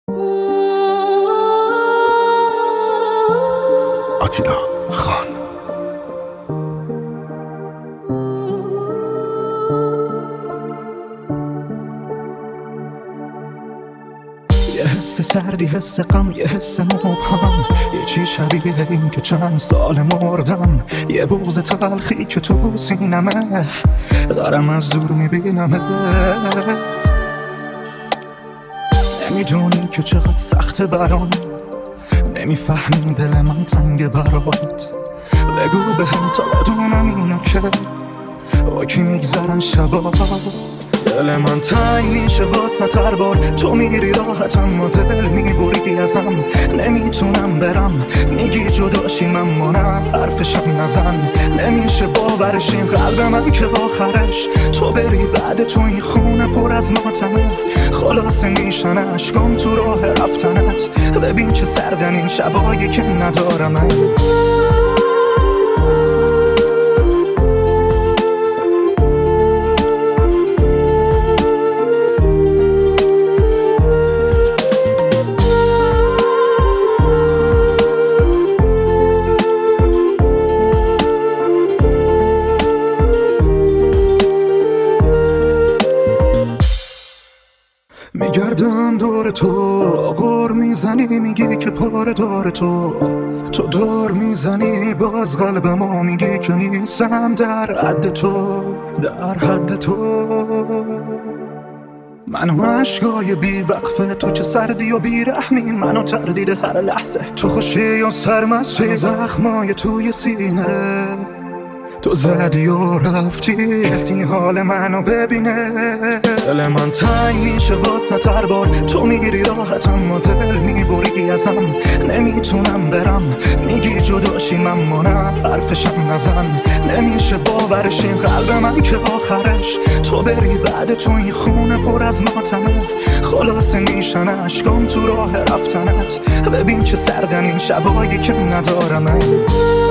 آتیلا خان. یه حس سردی، حس غم، یه حس مبهم، یه چی شبیه این که چند سال مردم، یه بغض تلخی که تو سینمه دارم از دور میبینمت. نمیدونی که چقدر سخته برام، نمیفهمی دل من تنگ برات. بگو به هم تا بدونم اینو که با کی میگذرن شبا. دل من تنگ میشه واسه هر بار تو میری راحتم و دل میبری ازم. نمیتونم برم، میگی جداشی من مانم، حرفشم نزن. نمیشه باورش این قلب من که آخرش تو بری، بعد تو این خونه پر از ماتمه. خلاصه میشن اشکام تو راه رفتنت. ببین چه سردن این شبایی که ندارم من. میگردم دور تو، غور میزنی میگی که پاره دار تو دور میزنی باز قلب ما میگی که نیستم در حد تو، در حد تو. منو عشقای بی وقفه، تو چه سردی و بیرحمی، منو تردید هر لحظه. تو خوشی و سرمستی، زخمای توی سینه تو زدی و رفتی، کسی حال منو ببینه. دل من تنگ میشه واسه هر بار تو میری راحتم و دل میبری ازم. نمیتونم برم، میگی جداشی من مانم، حرفشم نزن. نمیشه باورش این قلب من که آخرش تو بری، بعد تو این خونه پر از ماتمه. خلاصه میشن اشکام تو راه رفتنت. ببین چه سردن این شبایی که ندارم من.